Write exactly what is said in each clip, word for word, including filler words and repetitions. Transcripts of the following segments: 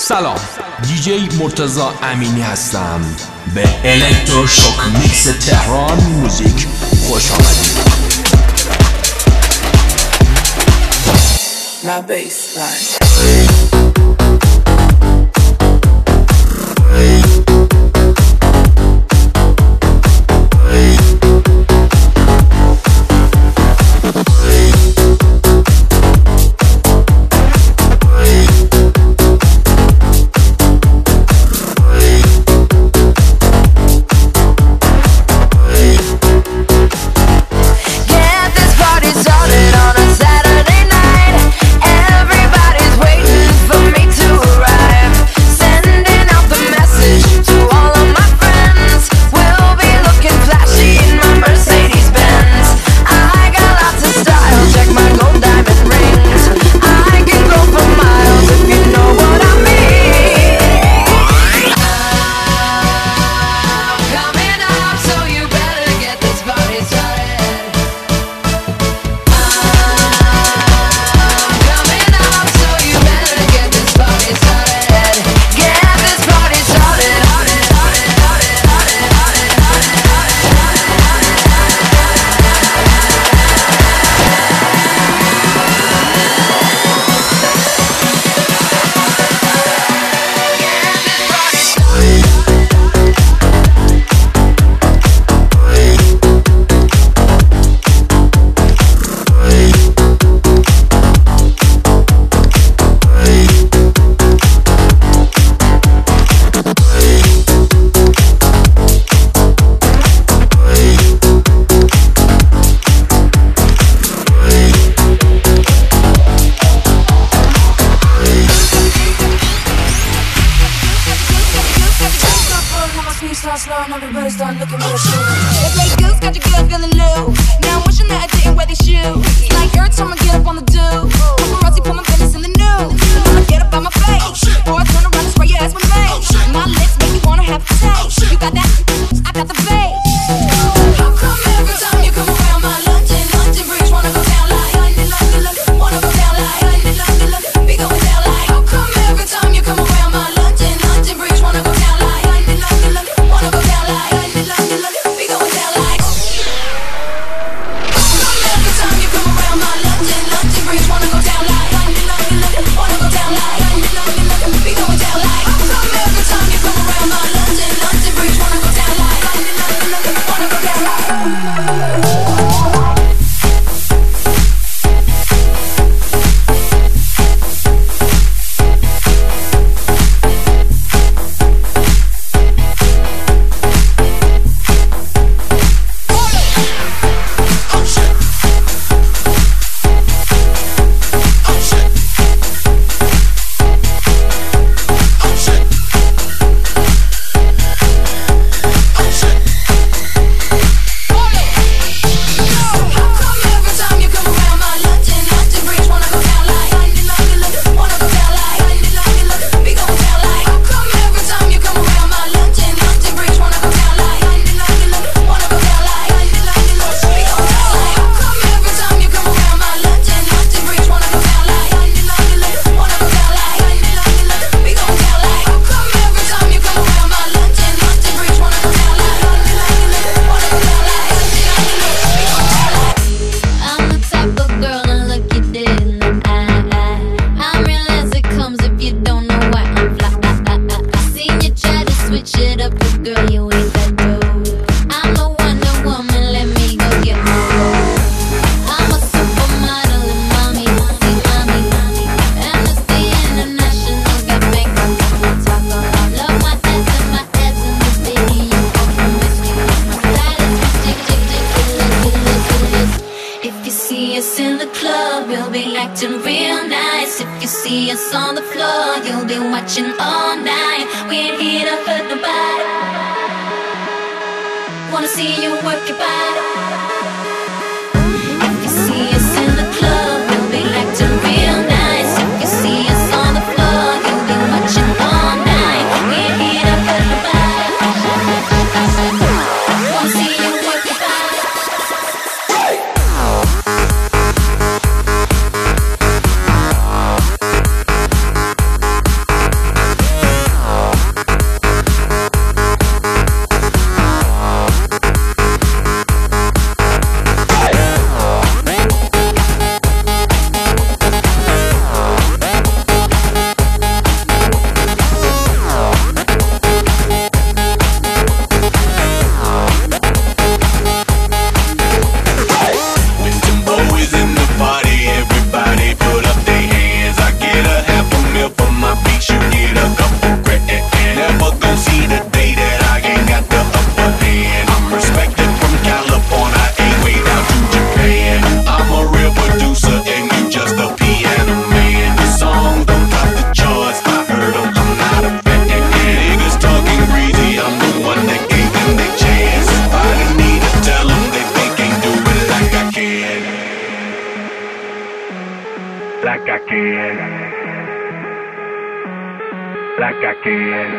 سلام، دیجی مرتضی امینی هستم. به الکترو شوک میکس تهران موزیک خوش آمدید. My baseline. Everybody start looking real shit. That play goose got your girl feeling new. Now I'm wishing that I didn't wear these shoes. Like every time I get up on the do, paparazzi put my business in the news. And when I get up on my face, or I turn around and spray your ass with mace. My lips make you wanna have a taste. You got that? I got the bass. How come every time you come around my London, London Bridge wanna go down like London, London, London, wanna go down like London, London, London, we going down like. How come every time you come around my London, London Bridge wanna go down like London, London, London, wanna go down like London, London, London, we going down like. How come every time you come around my London, London Bridge wanna go down like London, London, London, wanna go down like London, London, London, we going down like. How come every time you come around my London, London Bridge wanna go down like London, London, London, wanna go down like. like I can,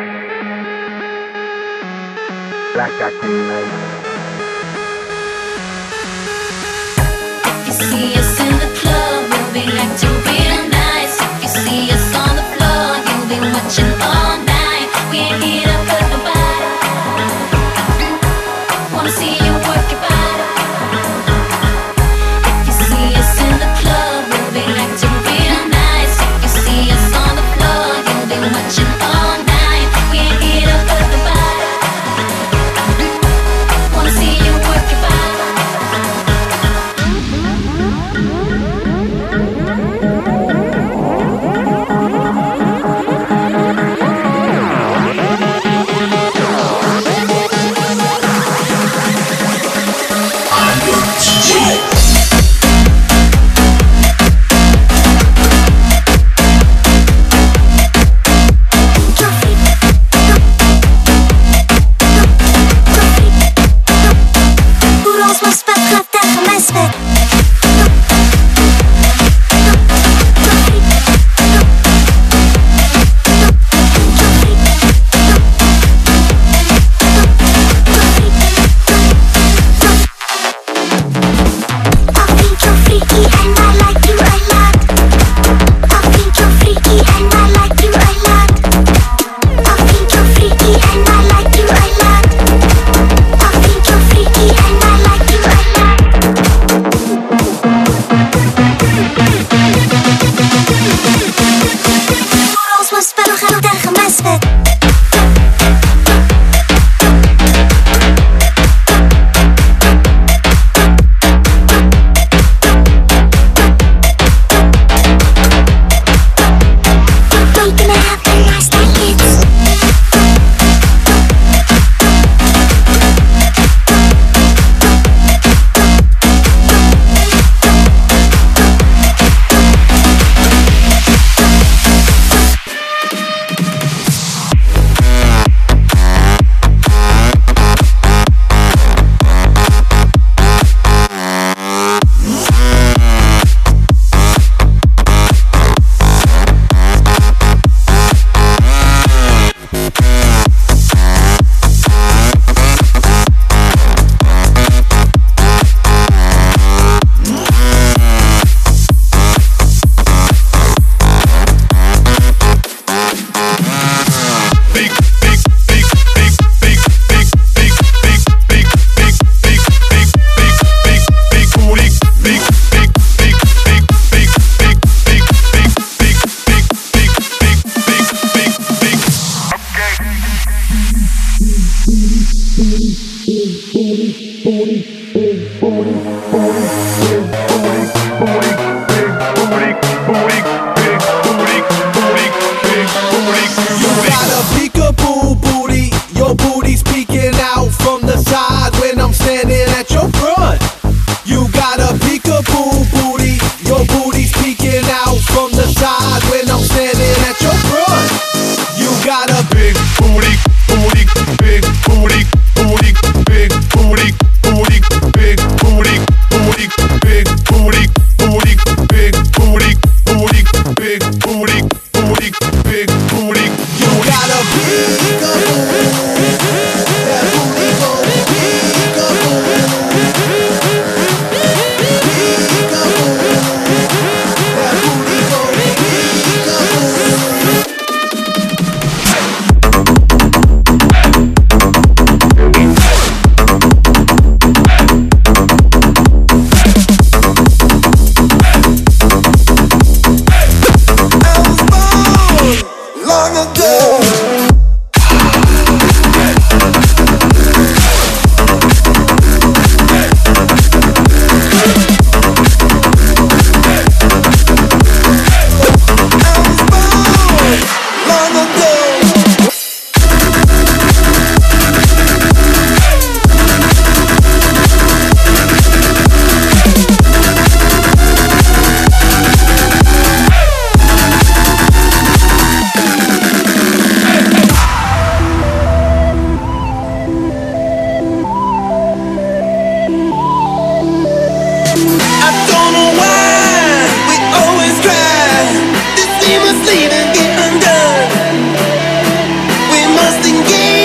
like I can. If you see us in the club, we'll be acting real nice. If you see us on the floor, you'll be watching all night. We ain't here to hurt nobody. Wanna see you work your body. If you see us in the club, we'll be acting real nice. If you see us on the floor, you'll be watching all night. We ain't here to hurt nobody. Wanna see you work your body. again.